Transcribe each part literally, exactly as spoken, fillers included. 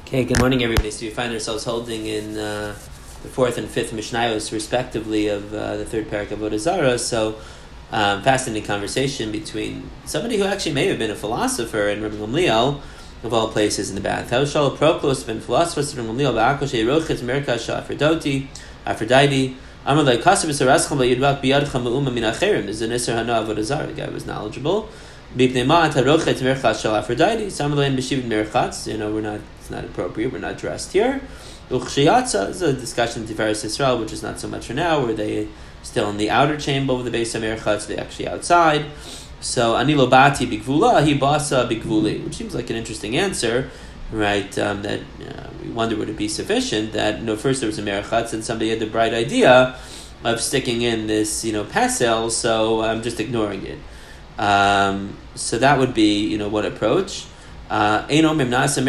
Okay, good morning, everybody. So we find ourselves holding in uh, the fourth and fifth Mishnayos, respectively, of uh, the third parak of Avodah Zarah. So, um, fascinating conversation between somebody who actually may have been a philosopher and Rabbi Gamliel, of all places, in the bath. How shall Proclus been philosophers Rabbi Gamliel ba'akoshe rochitz merkash Aphrodite, Aphrodite. Amar like Kasav Sarascham Yudvak Biyadcham Ma'uma Min Acherim is an Isser Hana Avodah Zarah. The guy was knowledgeable. Bipnema Tarochet Merchatz Shal Aphrodite. Samalain B'Shivin Merchatz. You know, we're not. It's not appropriate. We're not dressed here. Uchshiyatza is a discussion of Tiferes Yisrael, which is not so much for now. Where they still in the outer chamber of the base of Merchatz, they actually outside. So Anilo Bati Bigvula, Hi Basa Bigvuli, which seems like an interesting answer, right? Um, that uh, we wonder would it be sufficient that you know first there was a Merchatz and somebody had the bright idea of sticking in this you know pasel, so I'm just ignoring it. Um, so that would be you know one approach. Okay, so we don't see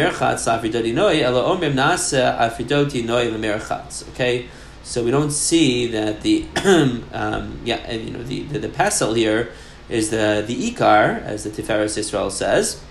that the um, yeah you know the the, the pesel here is the the ikar, as the Tiferes Yisrael says,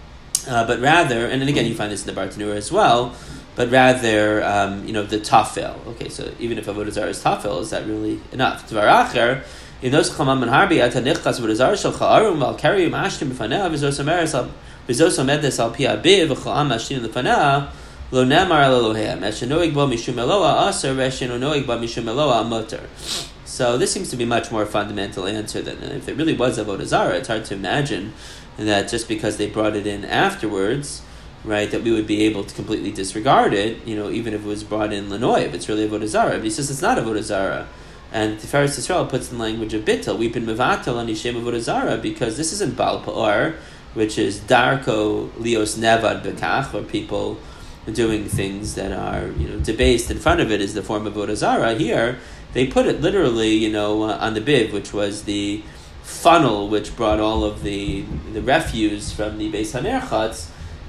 uh, but rather, and then again you find this in the Bartanura as well, but rather um, you know the tafel. Okay, so even if Avodah Zarah is tafel, is that really enough? Tvaracher. In those chamam and harbi at hanichas Avodah Zarah shel cha'arum val kari mashtim b'faneh v'zos ameres al v'zos omedes al pi abiv v'cha'am mashtim l'faneh lo nemar al Eloheim eshenoig bo mishum eloah aser v'eshenoig bo mishum eloah amoter. So this seems to be a much more fundamental answer than if it really was Avodah Zarah. It's hard to imagine that just because they brought it in afterwards, right, that we would be able to completely disregard it. You know, even if it was brought in Lenoy, if it's really Avodah Zarah. But he says it's not Avodah Zarah. And Tiferes Yisrael puts in language of bittul. We've been mevatel on Yishem Avodah Zarah because this isn't Baal Pa'or, which is Darko Lios Nevad Bekach, where people are doing things that are you know debased in front of it is the form of Avodah Zarah. Here, they put it literally, you know, uh, on the biv, which was the funnel which brought all of the the refuse from the Beis HaMerchatz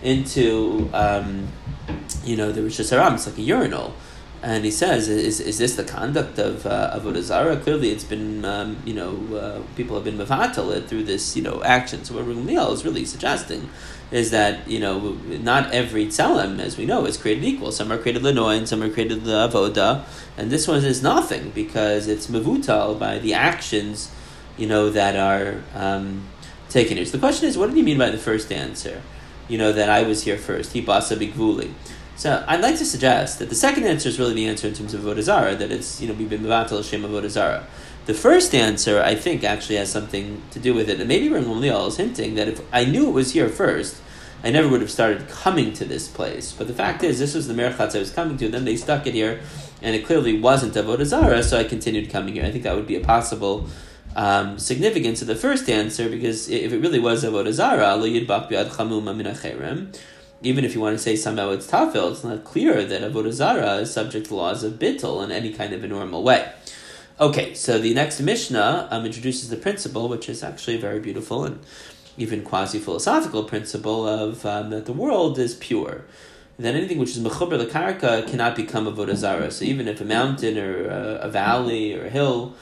into, um, you know, the Rosh Hashanah. It's like a urinal. And he says, is is this the conduct of uh, Avodah Zarah? Clearly, it's been, um, you know, uh, people have been mevatel it through this, you know, action. So what Rabbi Gamliel is really suggesting is that, you know, not every tzelem, as we know, is created equal. Some are created lenoy and some are created avoda. And this one is nothing because it's mevutal by the actions, you know, that are um, taken here. So the question is, what did he mean by the first answer? You know, that I was here first. Hi basa bigvuli. So I'd like to suggest that the second answer is really the answer in terms of Avodah Zarah, that it's, you know, we've been mevatel Hashem Avodah Zarah. The first answer, I think, actually has something to do with it. And maybe Rabbi Gamliel is hinting that if I knew it was here first, I never would have started coming to this place. But the fact is, this was the Merchatz I was coming to, then they stuck it here, and it clearly wasn't Avodah Zarah, so I continued coming here. I think that would be a possible um, significance of the first answer, because if it really was Avodah Zarah, lo yidbak bi'ad chamuma min acherem, even if you want to say somehow it's tafel, it's not clear that Avodah Zarah is subject to laws of bittul in any kind of a normal way. Okay, so the next Mishnah um, introduces the principle, which is actually very beautiful and even quasi-philosophical principle of um, that the world is pure. That anything which is mechuber l'karka cannot become Avodah Zarah. So even if a mountain or a, a valley or a hill,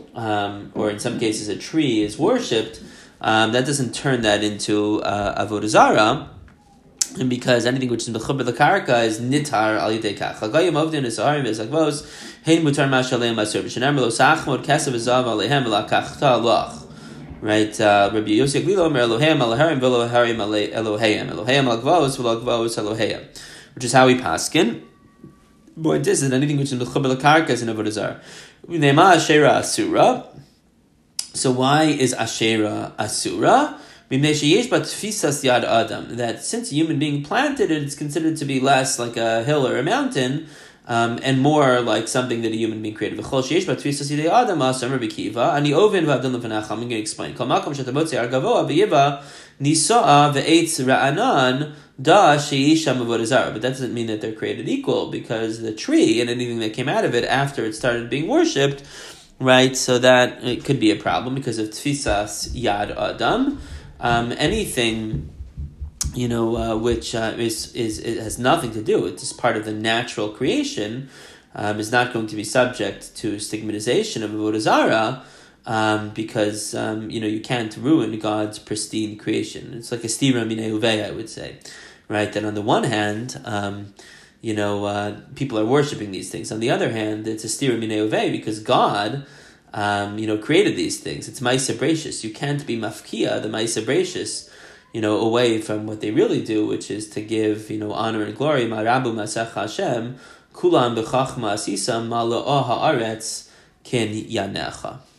um, or in some cases a tree is worshipped, um, that doesn't turn that into uh, Avodah Zarah. And because anything which is mechuber l'karka is nitar al yidei kach. Chagayim ovdin esaharim v'esakvos hein mutar mashaleim asur v'shenem lo sachmod kesav v'zav alehem v'lakachta loch. Right, uh, Rabbi Yosef Glilo Omer Eloheim Alaharim Veloharim Eloheim Eloheim Algvos Velagvos Eloheim, which is how we paskin. But this is anything which is mechuber l'karka is an Avodah Zarah. Nema Asherah Asura. So why is Asherah Asura? That since a human being planted it, it's considered to be less like a hill or a mountain, um, and more like something that a human being created. I'm going to explain. But that doesn't mean that they're created equal, because the tree and anything that came out of it after it started being worshipped, right? So that it could be a problem because of tfisas yad adam. Um, anything, you know, uh, which uh, is, is it has nothing to do, it's just part of the natural creation, um, is not going to be subject to stigmatization of Avodah Zarah, um, because, um, you know, you can't ruin God's pristine creation. It's like a stira minei uvei, I would say. right? That on the one hand, um, you know, uh, people are worshiping these things. On the other hand, it's a stira minei uvei because God, um, you know, created these things. It's ma'isa bereishis. You can't be mafkia the ma'isa bereishis, you know, away from what they really do, which is to give, you know, honor and glory. Ma'rabu masach Hashem kulam b'chachma asisam mala'o haaretz ken yanecha.